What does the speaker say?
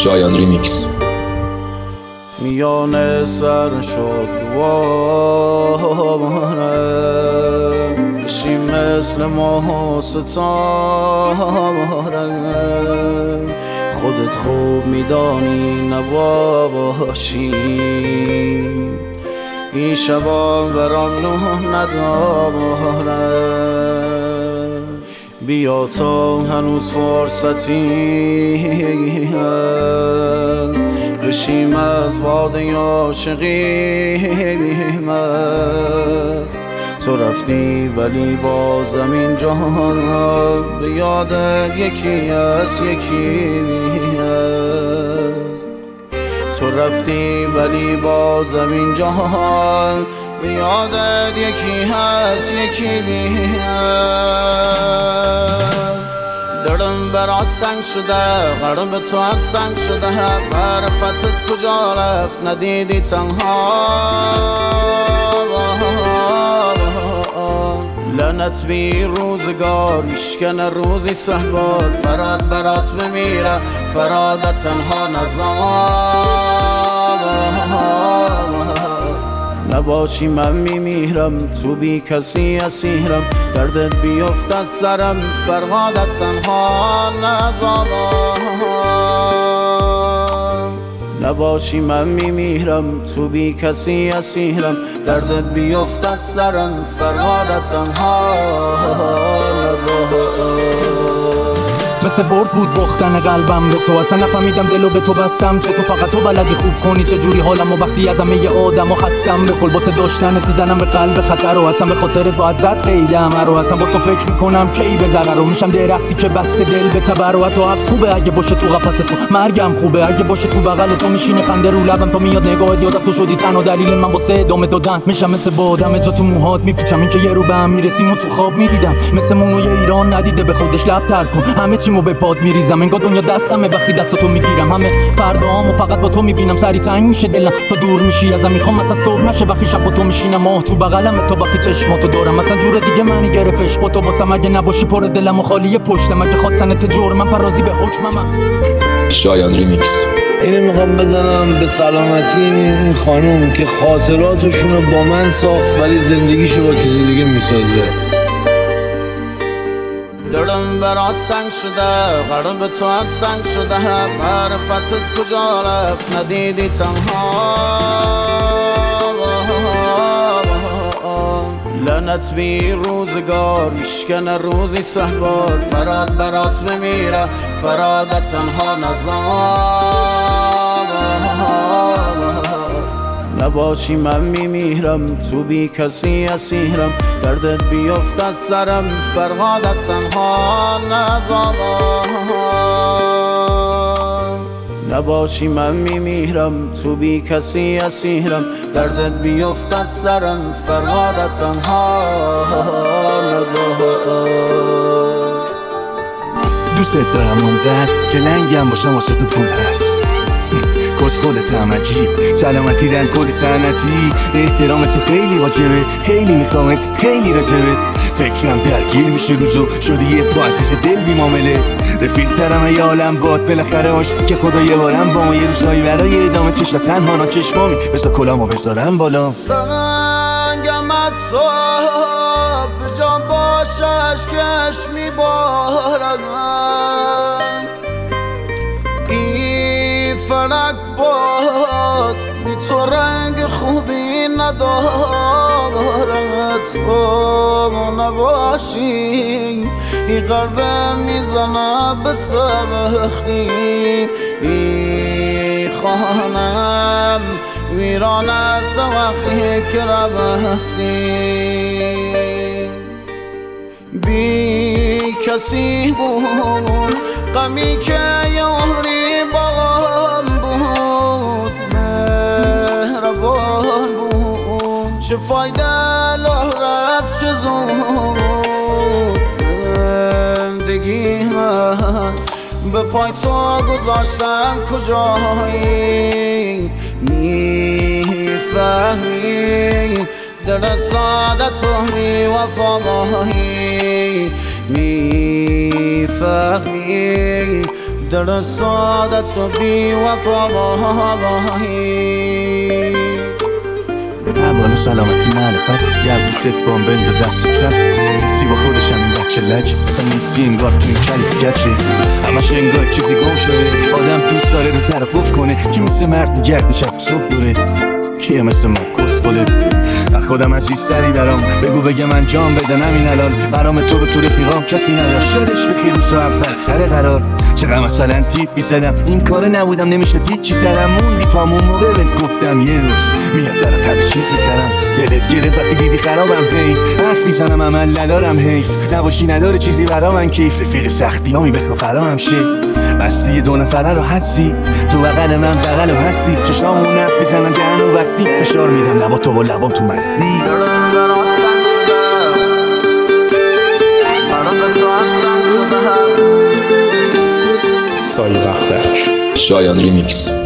شایان ریمیکس. میان سر شد دواره بشی مثل ماه و ستاره، خودت خوب میدانی نباشی این شبا برام نه نداره. بیا تا هنوز فرصتی هست بشیم از باده عاشقیم است. تو رفتی ولی بازم این جهان به یادت یکی هست تو رفتی ولی بازم این جهان به یادت یکی هست دلم برات سنگ شده، قلب تو از سنگ شده، معرفتت کجا رفت ندیدی تنها. لعنت بی روزگار میشکنه روزی سهوار، فراد برات بمیره فرادت تنها نزار. نباشی من میمیرم تو بی کسی اسیرم، دردت بیفت از سرم فرهادت تنها نزار. نباشی من میمیرم تو بی کسی اسیرم، دردت بیفت از سرم فرهادت تنها نزار. مثل برد بود باختن قلبم به تو، اصلا نفهمیدم دلو به تو بستم چه تو فقط تو بلدی خوب کنی چه جوری حالم و وقتی از همه آدم و خستم به کل باسه داشتنت میزنم به قلب خطر و اصلا به خاطرت باید زد قیدم رو اصلا با تو فکر میکنم کی به ضرر رو میشم درختی که بسته دل به تبر و حتی حبس خوبه اگه باشه تو قفس تو، مرگم خوبه اگه باشه تو بغل تو، میشینه خنده رو لبم تا میاد نگاهت یادم تو شدی تنها دلیل من واسه ادامه دادن. میشم مثل بادم جا تو موهات میپیچم این که یه رو به هم میرسیم و تو خواب میدیدم مثل مونوی ایران ندیده به خودش لب تر کن، همه چیمو به پاد میریزم انگار دنیا دستمه وقتی دستاتو میگیرم، همه فردامو فقط با تو میبینم، سری تنگ میشه دلم تا دور میشی ازم، میخوام مثلا صبح نشه وقتی شب با تو میشینم، ماه تو بغلم تو وقتی چشماتو دارم، مثلا جور دیگه منی گرفتش با تو واسم، اگه نباشی پر دلم و خالی پشتم، اگه خواستنت جرمم پرازی به حکمم. شایان ریمیکس. اینو میخوام بزنم به سلامتی این خانوم که خاطراتشونو با من ساخت ولی زندگیشو با کسی دیگه میسازه. دلم برات سنگ شده، قلب تو از سنگ شده، معرفتت کجا رفت ندیدی تنها. لعنت بی روزگار میشکنه روزی سهوار، فراد برات بمیره فرادت تنها نزار. نباشی من میمیرم تو بی کسی اسیرم، دردت بیفت از سرم فرهادت تنها نزار. نباشی من میمیرم تو بی کسی اسیرم، دردت بیفت از سرم فرهادت تنها نزار. دوست دارم اونقدر که لنگم باشم واسه تو پول هست، کسخولتم عجیب سلامتی در کل سنتی، احترام تو خیلی واجبه خیلی میخوامت خیلی راجبه، فکرم درگیر میشه روزو شدی یه پاسیس دل بی معامله، رفیق ترم ای عالم باد بالاخره آشتی که خدا یه بارم با ما یه روزهایی برای ادامه چشم تنها نا چشمامی بسا کلامو بذارم بالا. سنگمت تو به جان باشش کش میبارد، این فلک باز بی تو رنگ خوبی ندارد، تو نباشی این قلبه میزنه به سبختی، این خانم ویران است وقتی که رفتی. بی کسی بود غمی که یاری باغم بود، مهربان بود چه فایده لح رفت چه زود، زندگی من به پای تو گذاشتم کجایی، میفهمی دل ساده تو بی وفایی، میفهمی دل سعادت و بی وفایی اول سلامتی معرفت گرد ست بام بند و دست چپ سی با خودشم این بچه لج اصلا نیستی انگار تو این کلی گچه همش انگار چیزی گم شده آدم دوست داره رو طرف کنه کی مثل مرد گرد شب صبح دوره کیه مثل ما کسخوله از خودم عزیز سری برام بگو بگه من جام بدن همین الان برام تو رو تو رفیقام کسی نداشت شدش بخیر روز و اول سر قرار چقدر مثلا تیپی زدم این کار نبودم نمیشد هیچی سرم موندی پامون موقع بهت گفتم یه روز میاد برات همه چیز میکردم دلت گرفت وقتی دیدی خرابم هی حرف میزنم عمل ندارم هی نباشی نداره چیزی برا من کیف رفیق سختیامی بخوا فراهم شه بستی دو نفره رو هستی تو بغل من بغل هستی چشامون حرف میزنم دهنو بستی فشار میدم لبا تو و لبام تو مستی شایان ریمیکس